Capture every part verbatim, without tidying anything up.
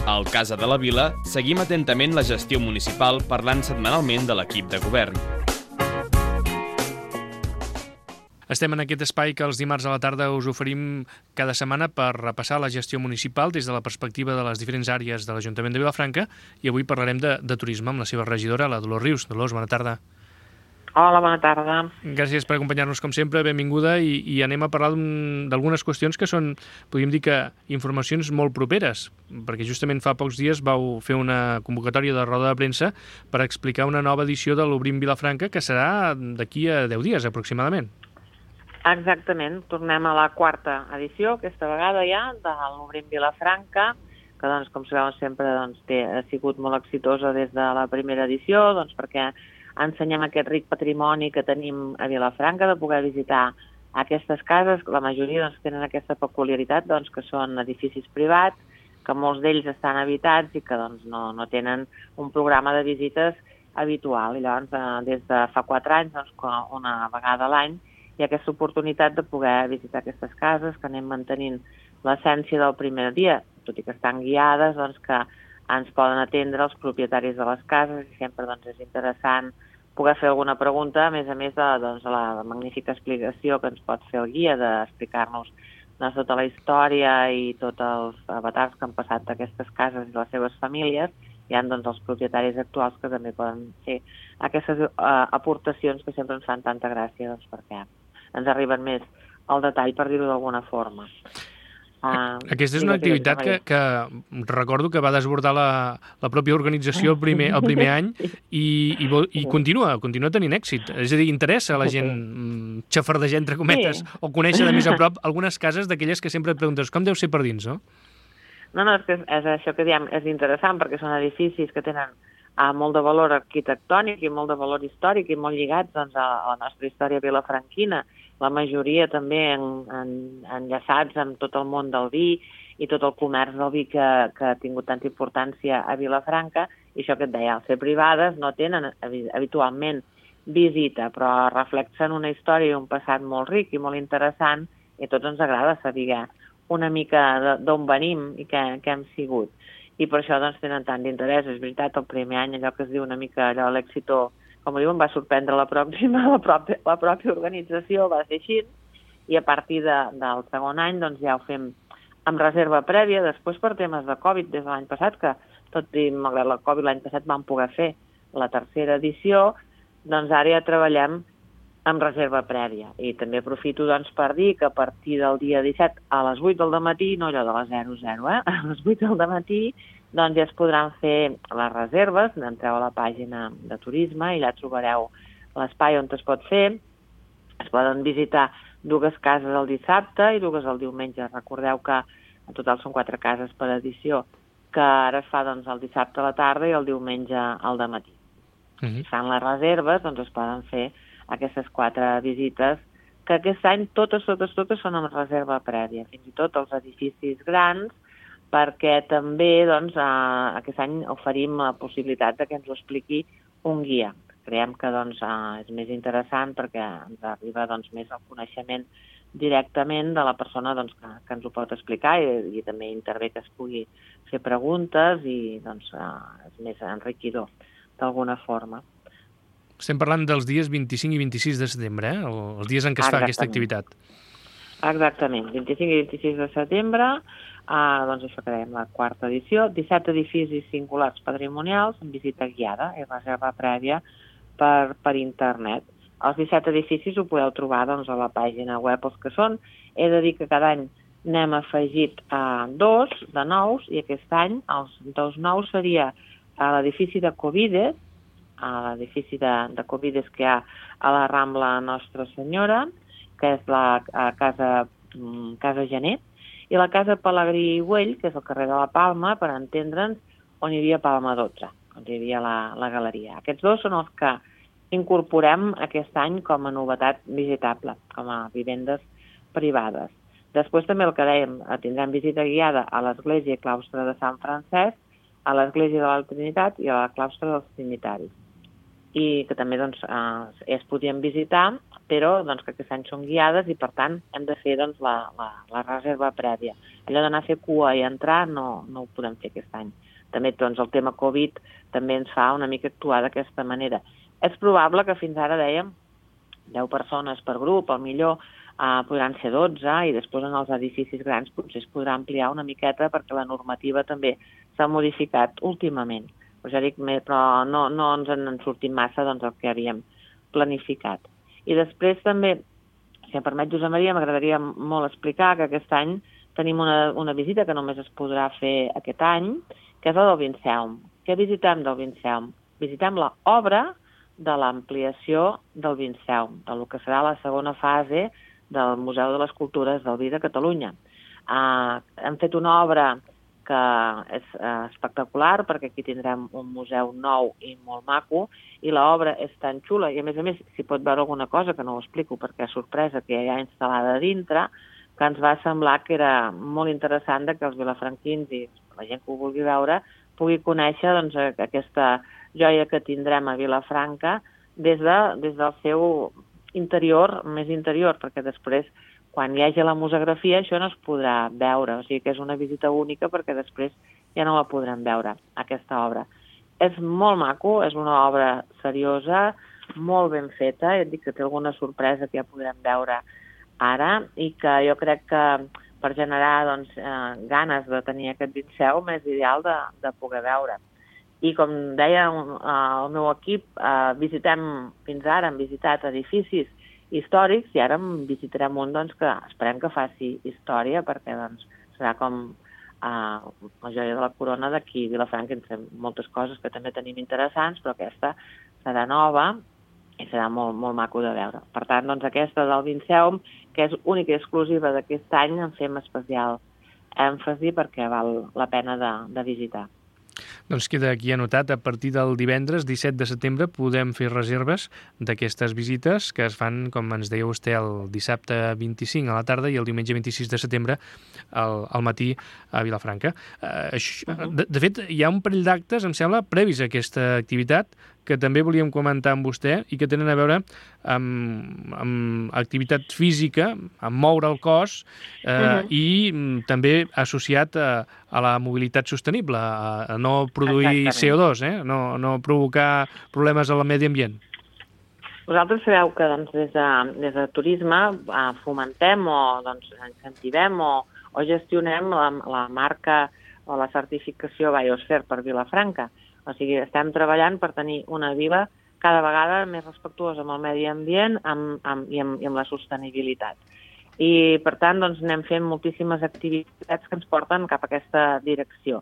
Al Casa de la Vila seguim atentament la gestió municipal parlant setmanalment de l'equip de govern. Estem en aquest espai que els dimarts a la tarda us oferim cada setmana per repassar la gestió municipal des de la perspectiva de les diferents àrees de l'Ajuntament de Vilafranca i avui parlarem de, de turisme amb la seva regidora, la Dolors Rius. Dolors, bona tarda. Hola, bona tarda. Gràcies per acompanyar-nos com sempre, benvinguda, i, i anem a parlar d'algunes qüestions que són, podríem dir que, informacions molt properes, perquè justament fa pocs dies vau fer una convocatòria de roda de premsa per explicar una nova edició de l'Obrim Vilafranca que serà d'aquí a deu dies aproximadament. Exactament, tornem a la quarta edició, aquesta vegada ja, de l'Obrim Vilafranca, que, doncs, com sabeu, sempre doncs, té, ha sigut molt exitosa des de la primera edició, doncs, perquè ensenyem aquest ric patrimoni que tenim a Vilafranca, de poder visitar aquestes cases. La majoria doncs, tenen aquesta peculiaritat, doncs, que són edificis privats, que molts d'ells estan habitats i que doncs, no, no tenen un programa de visites habitual. I llavors, eh, des de fa quatre anys, doncs, una vegada a l'any, hi ha aquesta oportunitat de poder visitar aquestes cases, que anem mantenint l'essència del primer dia, tot i que estan guiades, doncs que ens poden atendre els propietaris de les cases i sempre doncs, és interessant poder fer alguna pregunta, a més a més de doncs, la magnífica explicació que ens pot fer el guia d'explicar-nos doncs, tota la història i tots els avatars que han passat d'aquestes cases i les seves famílies. Hi ha doncs, els propietaris actuals que també poden fer aquestes uh, aportacions que sempre ens fan tanta gràcia, doncs, perquè ens arriben més al detall, per dir-ho d'alguna forma. Uh, Aquesta és una activitat que, que recordo que va desbordar la, la pròpia organització el primer, el primer any i, i, i continua, continua tenint èxit. És a dir, interessa a la gent xafardejar, entre cometes, sí, o conèixer de més a prop algunes cases d'aquelles que sempre et preguntes com deu ser per dins, no? No, no, és que és, és això que diem, és interessant perquè són edificis que tenen uh, molt de valor arquitectònic i molt de valor històric i molt lligats doncs, a, a la nostra història vilafranquina. La majoria també en, en, enllaçats amb tot el món del vi i tot el comerç del vi que, que ha tingut tanta importància a Vilafranca, i això que et deia, al ser privades no tenen habitualment visita, però reflexen una història i un passat molt ric i molt interessant, i a tots ens agrada saber una mica d'on venim i què, què hem sigut. I per això doncs, tenen tant d'interès. És veritat, el primer any allò que es diu una mica allò l'èxito, com diuen, va sorprendre la pròpia, la pròpia, la pròpia organització, va ser així, i a partir de, del segon any doncs, ja ho fem amb reserva prèvia. Després, per temes de Covid, des de l'any passat, que tot i malgrat la Covid l'any passat vam poder fer la tercera edició, doncs ara ja treballem amb reserva prèvia. I també aprofito doncs, per dir que a partir del dia disset a les vuit del matí, no allò de les zero zero, eh? a les vuit del matí, doncs ja es podran fer les reserves. Entreu a la pàgina de turisme i allà trobareu l'espai on es pot fer. Es poden visitar dues cases el dissabte i dues el diumenge. Recordeu que en total són quatre cases per edició, que ara es fa doncs, el dissabte a la tarda i el diumenge al dematí. Uh-huh. Si fan les reserves, doncs es poden fer aquestes quatre visites, que aquest any totes, totes, totes són amb reserva prèvia, fins i tot els edificis grans, perquè també doncs, eh, aquest any oferim la possibilitat de que ens ho expliqui un guia. Creiem que doncs, eh, és més interessant perquè ens arriba doncs, més el coneixement directament de la persona doncs, que, que ens ho pot explicar, i, i també intervé que es pugui fer preguntes i doncs, eh, és més enriquidor d'alguna forma. Estem parlant dels dies vint-i-cinc i vint-i-sis de setembre, eh? Els dies en què es fa aquesta activitat. Exactament, vint-i-cinc i vint-i-sis de setembre, eh, doncs això que dèiem, la quarta edició, disset edificis singulars patrimonials amb visita guiada i reserva prèvia per, per internet. Els disset edificis ho podeu trobar doncs, a la pàgina web els que són. He de dir que cada any n'hem afegit eh, dos de nous, i aquest any els dos nous seria a l'edifici de Covides, a l'edifici de, de Covides que hi ha a la Rambla Nostra Senyora, que és la a casa, casa Gener, i la casa Pelegrí i Güell, que és el carrer de la Palma, per entendre'ns, on hi havia Palma dotze, on hi havia la, la galeria. Aquests dos són els que incorporem aquest any com a novetat visitable, com a vivendes privades. Després també el que dèiem, tindrem visita guiada a l'Església i Claustre de Sant Francesc, a l'Església de la Trinitat i a la Claustre dels Trinitaris. i que també doncs, eh, es podien visitar, però doncs, que aquest any són guiades i per tant hem de fer doncs, la, la, la reserva prèvia. Allò d'anar a fer cua i entrar no, no ho podem fer aquest any. També doncs, el tema Covid també ens fa una mica actuar d'aquesta manera. És probable que fins ara dèiem deu persones per grup, al millor eh, podran ser dotze i després en els edificis grans potser es podrà ampliar una miqueta perquè la normativa també s'ha modificat últimament. Però ja dic, però no, no ens en sortim massa doncs, el que havíem planificat. I després també, si em permet Josep Maria, m'agradaria molt explicar que aquest any tenim una, una visita que només es podrà fer aquest any, que és la del Vinceum. Què visitem del Vinceum? Visitem l'obra de l'ampliació del Vinceum, del que serà la segona fase del Museu de les Cultures del Vi de Catalunya. Uh, hem fet una obra que és uh, espectacular, perquè aquí tindrem un museu nou i molt maco, i l'obra és tan xula, i a més a més s'hi pot veure alguna cosa, que no ho explico perquè és sorpresa, que hi ha instal·lada dintre, que ens va semblar que era molt interessant que els vilafranquins i la gent que ho vulgui veure pugui conèixer doncs, aquesta joia que tindrem a Vilafranca des, de, des del seu interior, més interior, perquè després, quan hi hagi la museografia, això no es podrà veure. O sigui que és una visita única perquè després ja no la podrem veure, aquesta obra. És molt maco, és una obra seriosa, molt ben feta, et dic que té alguna sorpresa que ja podrem veure ara i que jo crec que per generar doncs, eh, ganes de tenir aquest Vinceum és ideal de, de poder veure. I com deia eh, el meu equip, eh, visitem, fins ara hem visitat edificis històrics i ara en visitarem un doncs, que esperem que faci història perquè doncs, serà com eh, la joia de la corona d'aquí a Vilafranca. Entre moltes coses que també tenim interessants, però aquesta serà nova i serà molt, molt maco de veure. Per tant, doncs, aquesta del Vinceum, que és única i exclusiva d'aquest any, en fem especial èmfasi perquè val la pena de, de visitar. Doncs queda aquí anotat, a partir del divendres disset de setembre podem fer reserves d'aquestes visites que es fan, com ens deia vostè, el dissabte vint-i-cinc a la tarda i el diumenge vint-i-sis de setembre al, al matí a Vilafranca. Uh, això, de, de fet, hi ha un parell d'actes, em sembla, previs a aquesta activitat que també volíem comentar amb vostè i que tenen a veure amb, amb activitat física, amb moure el cos eh, uh-huh. i m, també associat a, a la mobilitat sostenible, a, a no produir Exactament. C O dos, eh? no, no provocar problemes al medi ambient. Vosaltres sabeu que doncs, des, de, des de turisme eh, fomentem o doncs, incentivem o, o gestionem la, la marca o la certificació Biosphere per Vilafranca. O sigui, estem treballant per tenir una vila cada vegada més respectuosa amb el medi ambient amb, amb, i, amb, i amb la sostenibilitat. I, per tant, doncs, anem fent moltíssimes activitats que ens porten cap a aquesta direcció.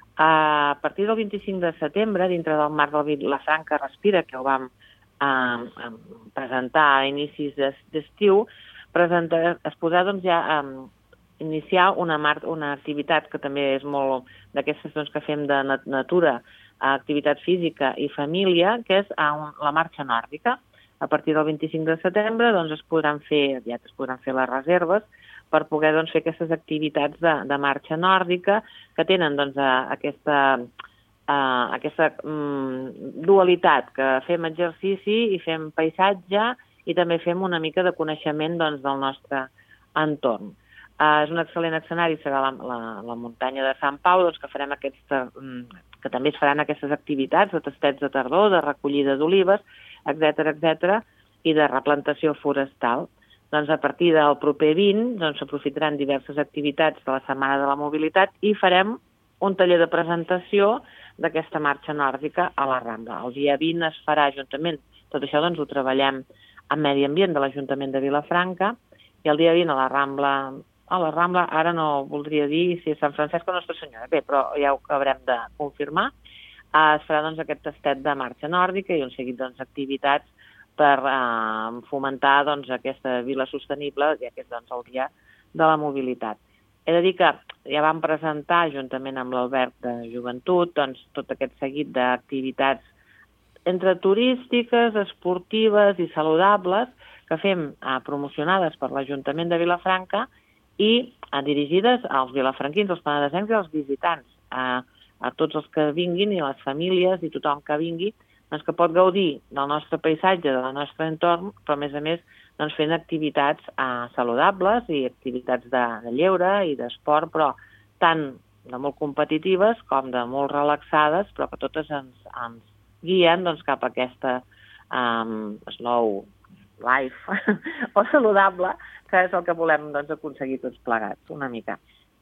A partir del vint-i-cinc de setembre, dintre del marc del Vilafranca Respira, que ho vam eh, presentar a inicis d'estiu, presenta, es podrà doncs, ja eh, iniciar una, mar, una activitat que també és molt d'aquestes doncs, que fem de natura, activitat física i família, que és un, la marxa nòrdica. A partir del vint-i-cinc de setembre doncs, es podran fer, ja es podran fer les reserves per poder doncs, fer aquestes activitats de, de marxa nòrdica que tenen doncs, a, aquesta, a, aquesta mm, dualitat, que fem exercici i fem paisatge i també fem una mica de coneixement doncs, del nostre entorn. Uh, és un excel·lent escenari, serà la, la, la muntanya de Sant Pau, doncs, que farem aquests, que també es faran aquestes activitats de tastets de tardor, de recollida d'olives, etcètera, etcètera, i de replantació forestal. Doncs a partir del proper vint doncs, s'aprofitaran diverses activitats de la Setmana de la Mobilitat i farem un taller de presentació d'aquesta marxa nòrdica a la Rambla. El dia vint es farà juntament, tot això doncs, ho treballem amb Medi Ambient de l'Ajuntament de Vilafranca, i el dia vint a la Rambla a la Rambla, ara no voldria dir si és Sant Francesc o Nostra Senyora, bé, però ja ho acabarem de confirmar, eh, es farà doncs, aquest tastet de marxa nòrdica i un seguit d'activitats doncs, per eh, fomentar doncs, aquesta vila sostenible, ja que és doncs, el dia de la mobilitat. He de dir que ja vam presentar, juntament amb l'Albert de Joventut, doncs, tot aquest seguit d'activitats entre turístiques, esportives i saludables que fem eh, promocionades per l'Ajuntament de Vilafranca i eh, dirigides als vilafranquins, als penedesencs i als visitants, eh, a tots els que vinguin i les famílies i tothom que vingui, doncs, que pot gaudir del nostre paisatge, del nostre entorn, però a més a més doncs, fent activitats eh, saludables i activitats de, de lleure i d'esport, però tant de molt competitives com de molt relaxades, però que totes ens, ens guien doncs, cap a aquesta um, slow life o saludable, que és el que volem doncs, aconseguir tots plegats, una mica.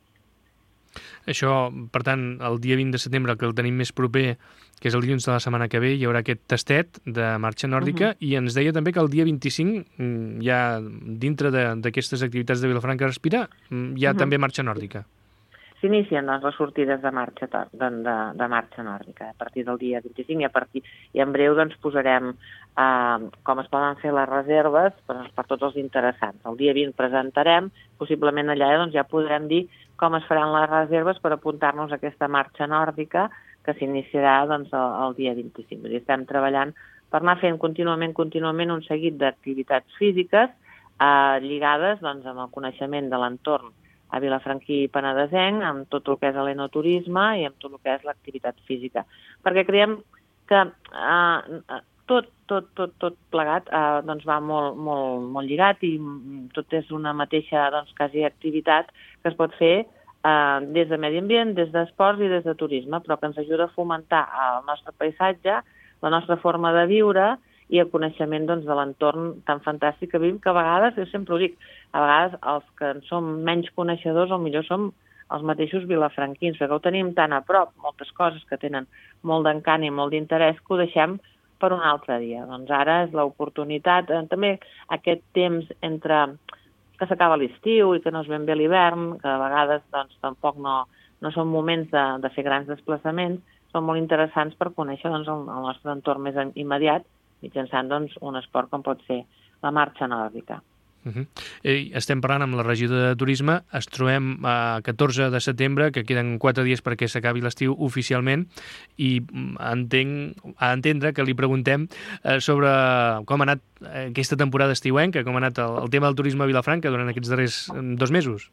Això, per tant, el dia vint de setembre, que el tenim més proper, que és el dilluns de la setmana que ve, hi haurà aquest tastet de marxa nòrdica, uh-huh. i ens deia també que el dia vint-i-cinc, ja dintre d'aquestes activitats de Vilafranca Respira, hi ha uh-huh. també marxa nòrdica. S'inicien doncs, les sortides de marxa, de, de, de marxa nòrdica a partir del dia vint-i-cinc i, a partir, i en breu doncs, posarem eh, com es poden fer les reserves per, per tots els interessants. El dia vint presentarem, possiblement allà doncs, ja podrem dir com es faran les reserves per apuntar-nos a aquesta marxa nòrdica que s'iniciarà doncs, el, el dia vint-i-cinc. I estem treballant per anar fent contínuament, contínuament un seguit d'activitats físiques eh, lligades doncs, amb el coneixement de l'entorn a Vilafranquí i Penedesenc, amb tot el que és l'enoturisme i amb tot el que és l'activitat física. Perquè creiem que eh, tot, tot, tot, tot plegat eh, doncs va molt, molt, molt lligat i tot és una mateixa doncs, quasi activitat que es pot fer eh, des de medi ambient, des d'esports i des de turisme, però que ens ajuda a fomentar el nostre paisatge, la nostra forma de viure i el coneixement doncs, de l'entorn tan fantàstic que vivim, que a vegades, jo sempre ho dic, a vegades els que en som menys coneixedors, o millor som els mateixos vilafranquins, perquè ho tenim tan a prop, moltes coses que tenen molt d'encant i molt d'interès, que ho deixem per un altre dia. Doncs ara és l'oportunitat, eh, també aquest temps entre que s'acaba l'estiu i que no es ben bé l'hivern, que a vegades doncs, tampoc no, no són moments de, de fer grans desplaçaments, són molt interessants per conèixer doncs, el, el nostre entorn més immediat, mitjançant doncs, un esport com pot ser la marxa nòrdica. Uh-huh. Eh, estem parlant amb la regidora de Turisme, es trobem a catorze de setembre, que queden quatre dies perquè s'acabi l'estiu oficialment, i entenc, a entendre que li preguntem eh, sobre com ha anat aquesta temporada estiuenca, com ha anat el, el tema del turisme a Vilafranca durant aquests darrers dos mesos.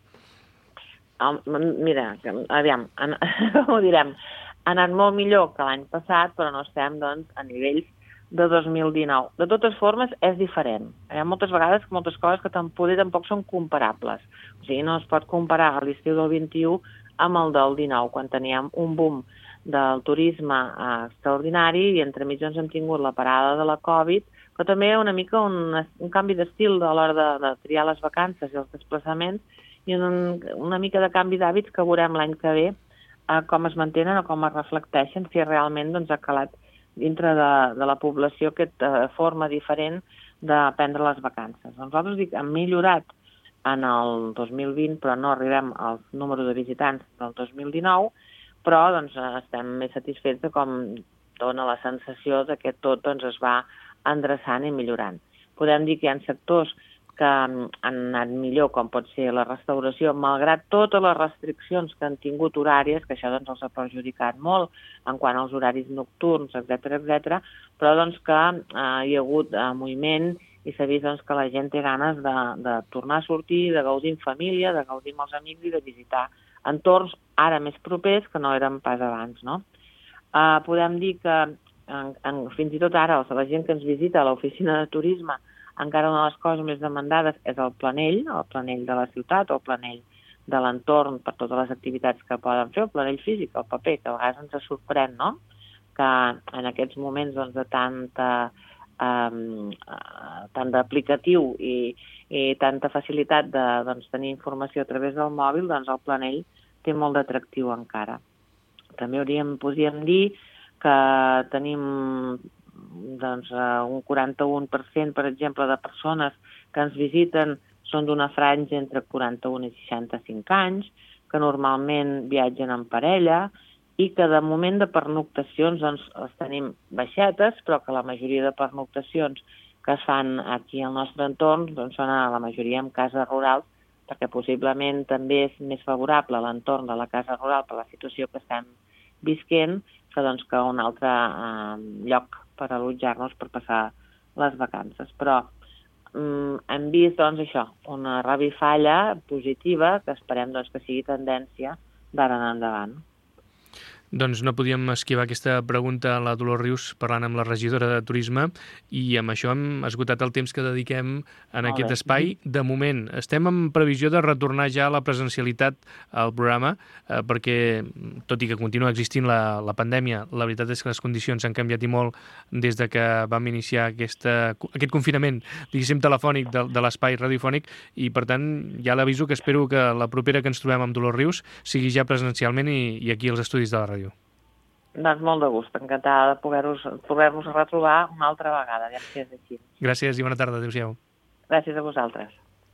Um, mira, aviam, an, ho direm, ha anat molt millor que l'any passat, però no estem doncs, a nivells de dos mil dinou. De totes formes, és diferent. Hi ha moltes vegades moltes coses que poder tampoc són comparables. O sigui, no es pot comparar l'estiu del vint-i-u amb el del dinou, quan teníem un boom del turisme extraordinari i entremig doncs, hem tingut la parada de la Covid, però també una mica un, un canvi d'estil a l'hora de, de triar les vacances i els desplaçaments i un, una mica de canvi d'hàbits que veurem l'any que ve eh, com es mantenen o com es reflecteixen, si realment doncs, ha calat dintre de, de la població aquesta forma diferent de prendre les vacances. Nosaltres dic, hem millorat en el dos mil vint, però no arribem al número de visitants del dos mil dinou, però doncs, estem més satisfets de com dona la sensació de que tot doncs, es va endreçant i millorant. Podem dir que hi ha sectors que han anat millor, com pot ser la restauració, malgrat totes les restriccions que han tingut horàries, que això doncs, els ha perjudicat molt en quant als horaris nocturns, etcètera, etcètera, però doncs, que eh, hi ha hagut eh, moviment i s'ha vist doncs, que la gent té ganes de, de tornar a sortir, de gaudir en família, de gaudir amb els amics i de visitar entorns ara més propers que no eren pas abans. No? Eh, podem dir que en, en, fins i tot ara la gent que ens visita a l'oficina de turisme encara una de les coses més demandades és el planell, el planell de la ciutat o el planell de l'entorn per totes les activitats que poden fer, el planell físic, el paper, que a vegades ens sorprèn, no? Que en aquests moments doncs, de tanta, um, uh, tant d'aplicatiu i, i tanta facilitat de doncs, tenir informació a través del mòbil, doncs el planell té molt d'atractiu encara. També hauríem, podríem dir que tenim doncs, un quaranta-un per cent, per exemple, de persones que ens visiten són d'una franja entre quaranta-un i seixanta-cinc anys, que normalment viatgen en parella i que de moment de pernoctacions doncs, les tenim baixetes, però que la majoria de pernoctacions que es fan aquí al nostre entorn doncs, són a la majoria en cases rurals, perquè possiblement també és més favorable a l'entorn de la casa rural per la situació que estem visquent que, doncs, que un altre eh, lloc per allotjar-nos per passar les vacances. Però mm, hem vist doncs, això, una revifalla positiva que esperem doncs, que sigui tendència d'ara en endavant. Doncs no podíem esquivar aquesta pregunta a la Dolors Rius parlant amb la regidora de Turisme i amb això hem esgotat el temps que dediquem en aquest espai. De moment estem en previsió de retornar ja a la presencialitat al programa eh, perquè, tot i que continua existint la, la pandèmia, la veritat és que les condicions han canviat i molt des de que vam iniciar aquesta, aquest confinament, diguéssim, telefònic de, de l'espai radiofònic i, per tant, ja l'aviso que espero que la propera que ens trobem amb Dolors Rius sigui ja presencialment i, i aquí als estudis de la ràdio. Doncs molt de gust, encantada de poder-vos poder-nos retrobar una altra vegada, ja si és així. Gràcies i bona tarda, adéu-siau. Gràcies a vosaltres.